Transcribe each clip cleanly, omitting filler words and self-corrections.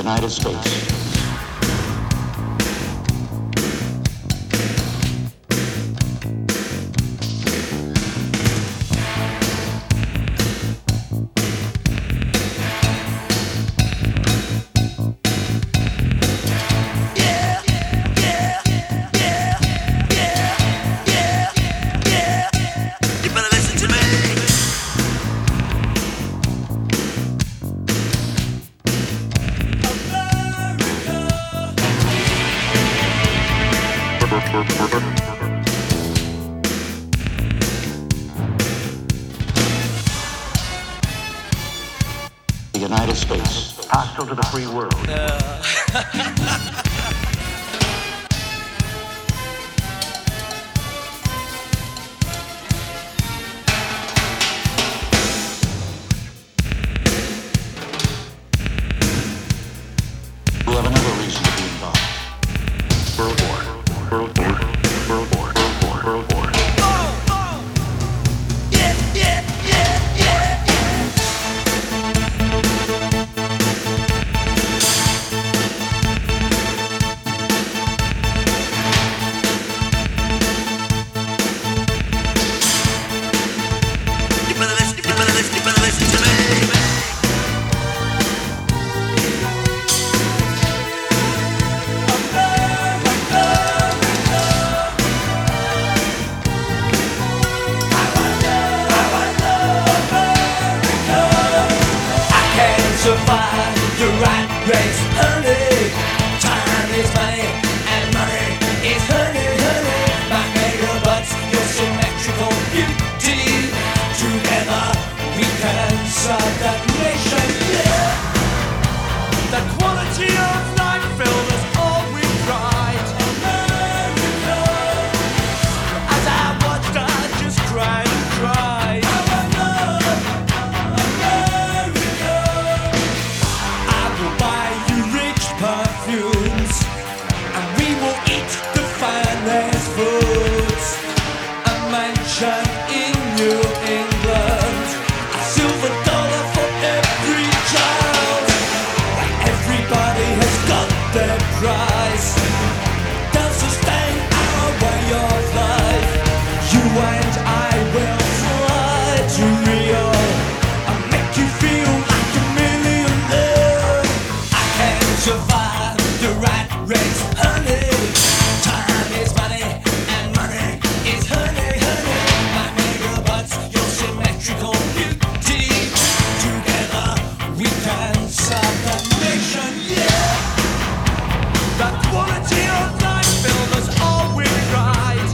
United States. The United States. Hostile to the free world. We have another reason to be involved. World War. World War. World War. World War. World War. Survive the rat race, honey. Time is money, and money is honey, honey. My megabucks, your symmetrical beauty. Together we can serve the nation, yeah. The quality of life filled us all with pride. America. As I watched, I just cried and cried. Perfumes, and we will eat the finest foods. A mansion in New England, a silver dollar for every child. Where everybody has got their price. They'll sustain our way of life. You and I will fly to Rio and make you feel like a millionaire. I can survive the rat race, honey. Time is money, and money is honey, honey. My megabucks, your symmetrical beauty. Together we can serve the nation, yeah. The quality of life filled us all with pride.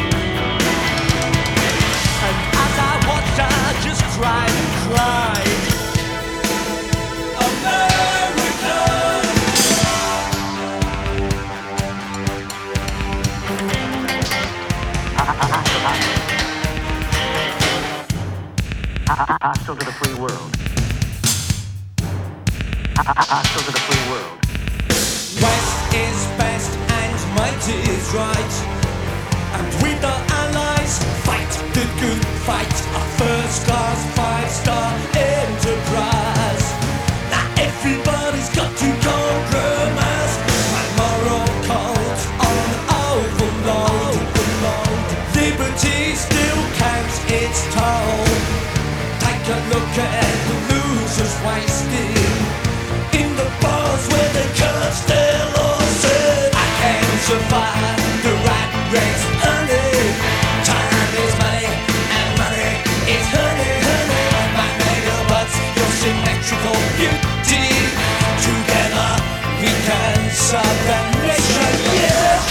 And as I watched, I just cried and cried. America. Hostile to the free world. Hostile to the free world. West is best and might is right. And with our allies, fight the good fight. A first class 5-star enterprise. Now everybody's got to compromise. My moral code on overload. Liberty still counts its toll. Take a look at the losers wasting in the bars where they curse their losses. I can survive the rat race, honey. Time is money, and money is honey, honey. My megabucks, your symmetrical beauty. Together we can serve the nation, yeah.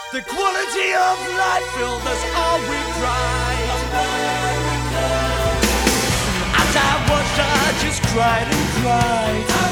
The quality of life filled us all with pride. As I watched, I just cried and cried.